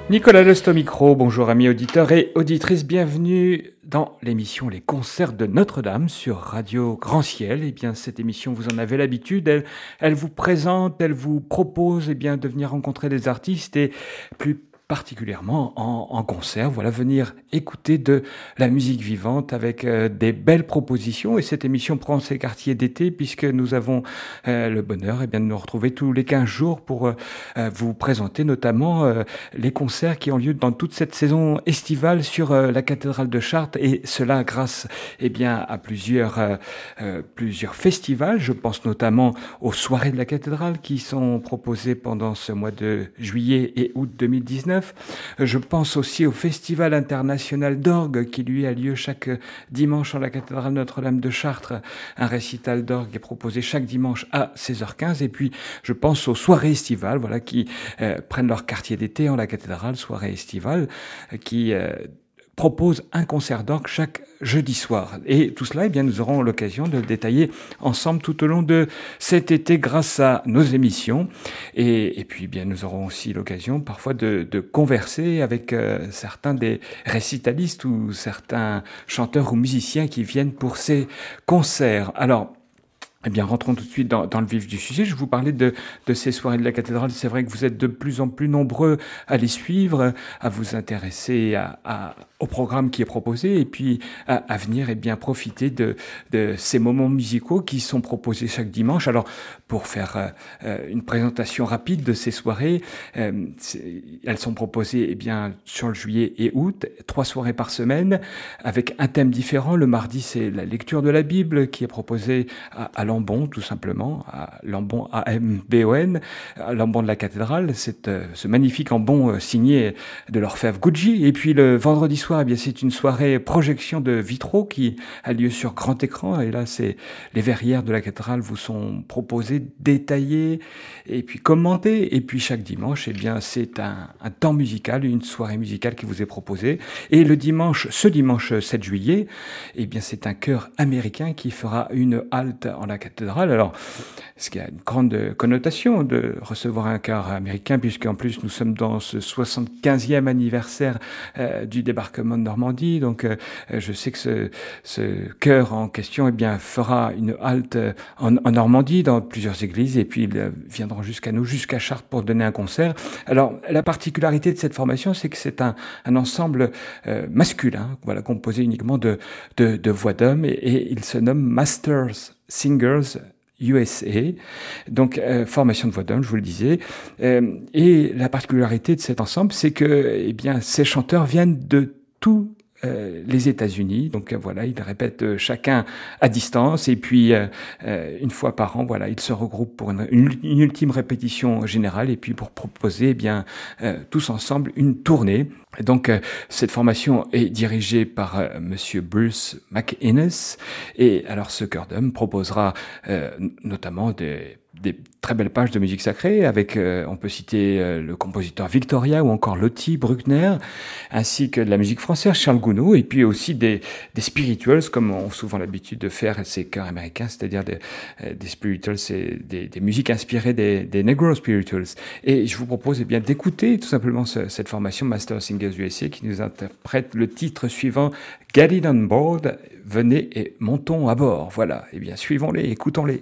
Nicolas Lust au micro, bonjour amis auditeurs et auditrices, bienvenue dans l'émission Les Concerts de Notre-Dame sur Radio Grand Ciel. Eh bien, cette émission, vous en avez l'habitude, elle vous présente, elle vous propose de venir rencontrer des artistes et plus particulièrement en concert, voilà, venir écouter de la musique vivante avec des belles propositions. Et cette émission prend ses quartiers d'été puisque nous avons le bonheur de nous retrouver tous les 15 jours pour vous présenter notamment les concerts qui ont lieu dans toute cette saison estivale sur la cathédrale de Chartres, et cela grâce à plusieurs festivals. Je pense notamment aux soirées de la cathédrale qui sont proposées pendant ce mois de juillet et août 2019. Je pense aussi au Festival international d'orgue qui lui a lieu chaque dimanche en la cathédrale Notre-Dame de Chartres. Un récital d'orgue est proposé chaque dimanche à 16h15. Et puis je pense aux soirées estivales, voilà, qui prennent leur quartier d'été en la cathédrale, soirée estivale, qui propose un concert d'orgue chaque jeudi soir. Et tout cela, nous aurons l'occasion de le détailler ensemble tout au long de cet été grâce à nos émissions. Et puis, nous aurons aussi l'occasion parfois de converser avec certains des récitalistes ou certains chanteurs ou musiciens qui viennent pour ces concerts. Alors, rentrons tout de suite dans le vif du sujet. Je vous parlais de ces soirées de la cathédrale. C'est vrai que vous êtes de plus en plus nombreux à les suivre, à vous intéresser au programme qui est proposé et puis à venir profiter de ces moments musicaux qui sont proposés chaque dimanche. Alors, pour faire une présentation rapide de ces soirées, elles sont proposées sur le juillet et août, 3 soirées par semaine avec un thème différent. Le mardi, c'est la lecture de la Bible qui est proposée à Lambon, tout simplement, à Lambon, A-M-B-O-N, à Lambon de la cathédrale, ce magnifique ambon signé de l'orfèvre Gucci. Et puis le vendredi soir, c'est une soirée projection de vitraux qui a lieu sur grand écran. Et là, les verrières de la cathédrale vous sont proposées, détaillées et puis commentées. Et puis chaque dimanche, c'est un temps musical, une soirée musicale qui vous est proposée. Et ce dimanche 7 juillet, c'est un chœur américain qui fera une halte en la cathédrale. Alors, ce qui a une grande connotation de recevoir un chœur américain, puisqu'en plus nous sommes dans ce 75e anniversaire du débarquement de Normandie. Donc, je sais que ce chœur en question fera une halte en Normandie, dans plusieurs églises, et puis ils viendront jusqu'à nous, jusqu'à Chartres, pour donner un concert. Alors, la particularité de cette formation, c'est que c'est un ensemble masculin, voilà, composé uniquement de voix d'hommes, et il se nomme Masters Singers USA, donc formation de voix d'homme, je vous le disais. Et la particularité de cet ensemble, c'est que ces chanteurs viennent de tous les États-Unis. Donc voilà, ils répètent chacun à distance, et puis une fois par an, voilà, ils se regroupent pour une ultime répétition générale, et puis pour proposer tous ensemble une tournée. Donc cette formation est dirigée par monsieur Bruce McInnes, et alors ce chœur d'homme proposera notamment des très belles pages de musique sacrée avec, on peut citer le compositeur Victoria ou encore Lottie Bruckner, ainsi que de la musique française, Charles Gounod, et puis aussi des spirituals, comme ont souvent l'habitude de faire ces chœurs américains, c'est-à-dire des spirituals, c'est des musiques inspirées des Negro spirituals. Et je vous propose d'écouter tout simplement cette formation Master Singers USA qui nous interprète le titre suivant, Get It On Board, venez et montons à bord. Voilà, suivons-les, écoutons-les.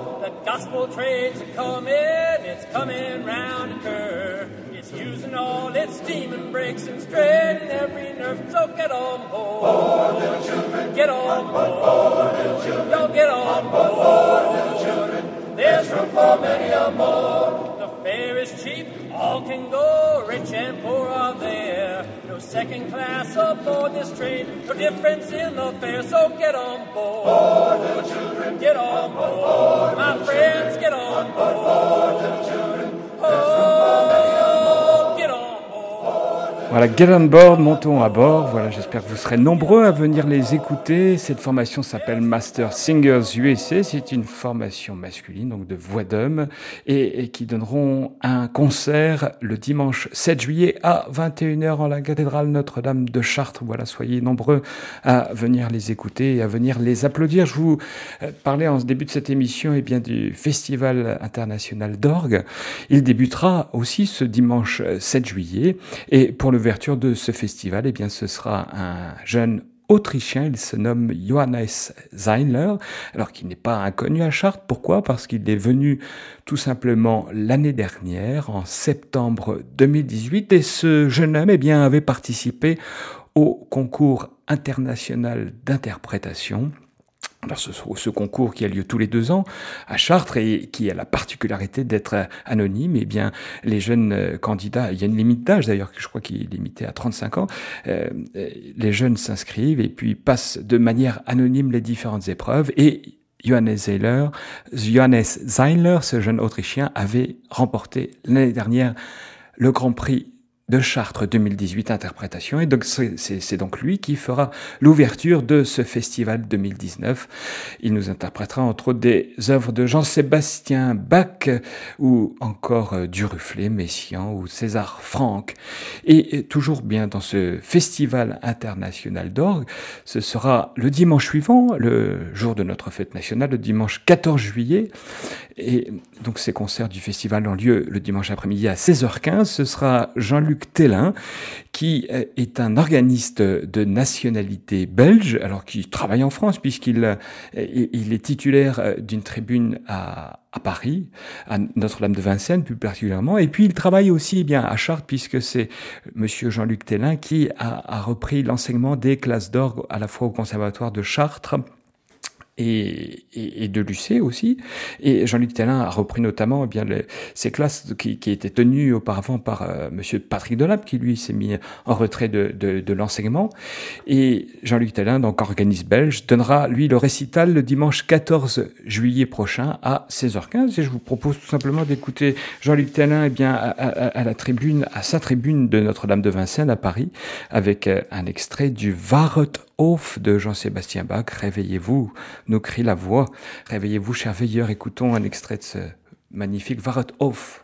Gospel train's coming, it's coming round the curve. It's using all It's steaming, brakes and straight in every nerve, so get on board. Board, little children. Get on board. Board, little children. Y'all get on board. Board, little children. There's room for many a more. The fare is cheap, all can go, rich and poor are there. No second class aboard this train, no difference in the fare, so get on board. Board, little children. Get on board. Board, my friends, get on board. Board, little children. Oh, get on board. Voilà, get on board, montons à bord. Voilà, j'espère que vous serez nombreux à venir les écouter. Cette formation s'appelle Master Singers USA. C'est une formation masculine, donc de voix d'homme, et qui donneront un concert le dimanche 7 juillet à 21h en la cathédrale Notre-Dame de Chartres. Voilà, soyez nombreux à venir les écouter et à venir les applaudir. Je vous parlais en début de cette émission du Festival international d'orgue. Il débutera aussi ce dimanche 7 juillet. Et pour l'ouverture de ce festival, ce sera un jeune Autrichien, il se nomme Johannes Zeinler, alors qu'il n'est pas inconnu à Chartres. Pourquoi ? Parce qu'il est venu tout simplement l'année dernière, en septembre 2018, et ce jeune homme avait participé au concours international d'interprétation. Alors ce concours qui a lieu tous les 2 ans à Chartres et qui a la particularité d'être anonyme, les jeunes candidats, il y a une limite d'âge d'ailleurs, je crois qu'il est limité à 35 ans, les jeunes s'inscrivent et puis passent de manière anonyme les différentes épreuves et Johannes Zeinler, ce jeune Autrichien, avait remporté l'année dernière le Grand Prix de Chartres 2018 interprétation, et donc c'est donc lui qui fera l'ouverture de ce festival 2019. Il nous interprétera entre autres des œuvres de Jean-Sébastien Bach ou encore Duruflé, Messiaen ou César Franck. Et toujours bien dans ce festival international d'orgue, ce sera le dimanche suivant, le jour de notre fête nationale, le dimanche 14 juillet. Et donc ces concerts du festival ont lieu le dimanche après-midi à 16h15. Ce sera Jean-Luc Tellin, qui est un organiste de nationalité belge, alors qui travaille en France puisqu'il est titulaire d'une tribune à Paris, à Notre-Dame de Vincennes plus particulièrement, et puis il travaille aussi à Chartres puisque c'est monsieur Jean-Luc Tellin qui a repris l'enseignement des classes d'orgue à la fois au Conservatoire de Chartres et de Lucé aussi. Et Jean-Luc Tellin a repris notamment ces classes qui étaient tenues auparavant par monsieur Patrick Delap, qui lui s'est mis en retrait de l'enseignement. Et Jean-Luc Tellin, donc organiste belge, donnera lui le récital le dimanche 14 juillet prochain à 16h15. Et je vous propose tout simplement d'écouter Jean-Luc Tellin à la tribune, à sa tribune de Notre-Dame de Vincennes à Paris, avec un extrait du Waret auf de Jean-Sébastien Bach. Réveillez-vous, nous crie la voix. Réveillez-vous, chers veilleurs, écoutons un extrait de ce magnifique Waret auf.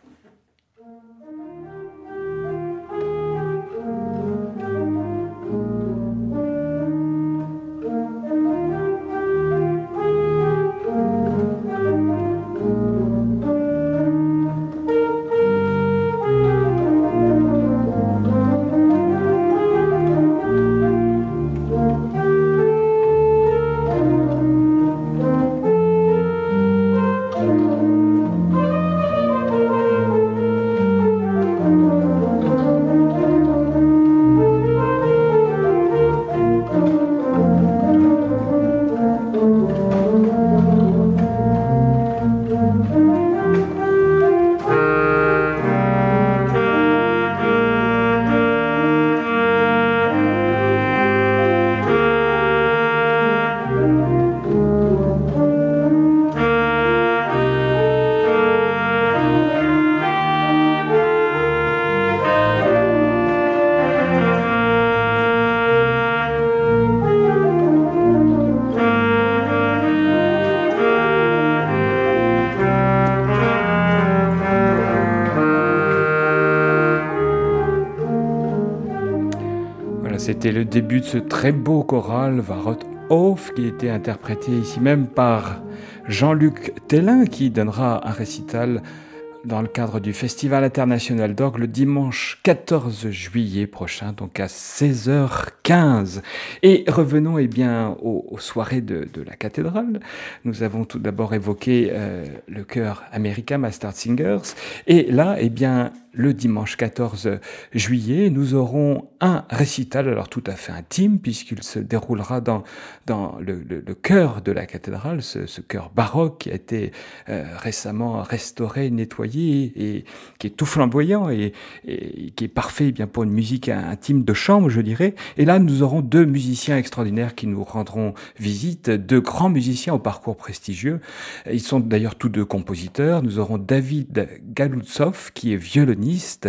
C'était le début de ce très beau choral Waret auf qui était interprété ici même par Jean-Luc Tellin, qui donnera un récital dans le cadre du Festival international d'orgue le dimanche 14 juillet prochain, donc à 16h15. Et revenons aux soirées de la cathédrale. Nous avons tout d'abord évoqué le chœur America Master Singers. Et là, le dimanche 14 juillet, nous aurons un récital, alors tout à fait intime, puisqu'il se déroulera dans le chœur de la cathédrale, ce chœur baroque qui a été récemment restauré, nettoyé, et qui est tout flamboyant et qui est parfait pour une musique intime de chambre, je dirais. Et là, nous aurons deux musiciens extraordinaires qui nous rendront visite, deux grands musiciens au parcours prestigieux. Ils sont d'ailleurs tous deux compositeurs. Nous aurons David Galoutsov, qui est violoniste,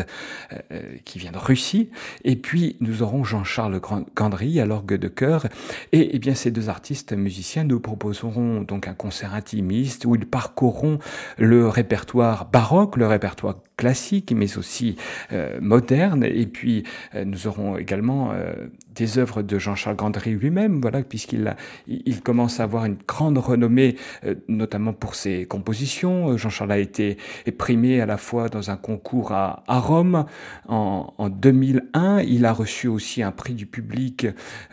qui vient de Russie, et puis nous aurons Jean-Charles Gandry à l'orgue de chœur. Et ces deux artistes musiciens nous proposeront donc un concert intimiste où ils parcourront le répertoire baroque, le répertoire classique, mais aussi moderne. Et puis nous aurons également des œuvres de Jean-Charles Gandry lui-même, voilà, puisqu'il commence à avoir une grande renommée, notamment pour ses compositions. Jean-Charles a été primé à la fois dans un concours à Rome en 2001. Il a reçu aussi un prix du public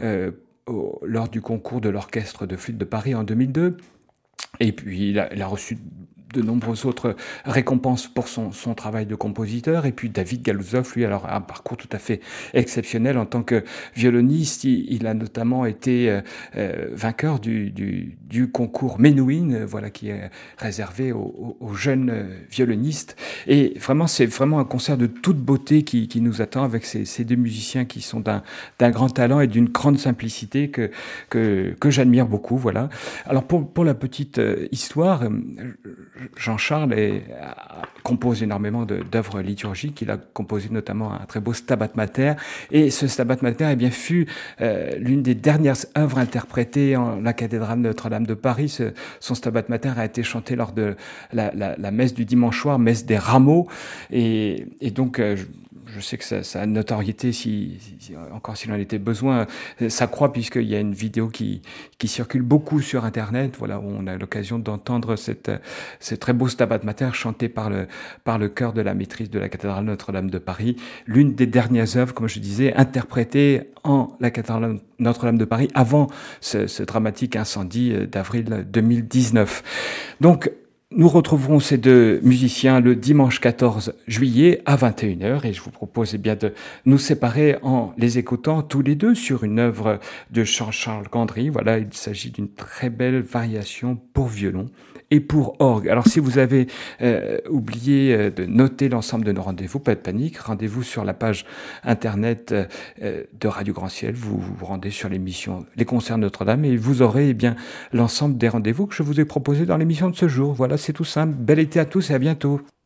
lors du concours de l'Orchestre de flûte de Paris en 2002. Et puis il a reçu de nombreuses autres récompenses pour son travail de compositeur. Et puis David Galoutsov, lui, alors a un parcours tout à fait exceptionnel en tant que violoniste. Il a notamment été vainqueur du concours Menuhin, voilà, qui est réservé aux jeunes violonistes. Et vraiment, c'est vraiment un concert de toute beauté qui nous attend avec ces deux musiciens qui sont d'un grand talent et d'une grande simplicité que j'admire beaucoup, voilà. Alors pour la petite histoire, Jean-Charles compose énormément d'œuvres liturgiques. Il a composé notamment un très beau Stabat Mater. Et ce Stabat Mater fut l'une des dernières œuvres interprétées en la cathédrale Notre-Dame de Paris. Son Stabat Mater a été chanté lors de la messe du dimanche soir, messe des rameaux. Et donc, je sais que ça a une notoriété, encore s'il en était besoin, ça croît puisqu'il y a une vidéo qui circule beaucoup sur Internet, voilà, où on a l'occasion d'entendre ce très beau Stabat Mater chanté par le chœur de la maîtrise de la cathédrale Notre-Dame de Paris, l'une des dernières œuvres, comme je disais, interprétées en la cathédrale Notre-Dame de Paris avant ce dramatique incendie d'avril 2019. Donc, nous retrouverons ces deux musiciens le dimanche 14 juillet à 21h et je vous propose de nous séparer en les écoutant tous les deux sur une œuvre de Jean-Charles Gandry. Voilà, il s'agit d'une très belle variation pour violon et pour orgue. Alors si vous avez oublié de noter l'ensemble de nos rendez-vous, pas de panique, rendez-vous sur la page internet de Radio Grand Ciel, vous vous rendez sur l'émission Les Concerts Notre-Dame et vous aurez l'ensemble des rendez-vous que je vous ai proposés dans l'émission de ce jour. Voilà, c'est tout simple. Bel été à tous et à bientôt.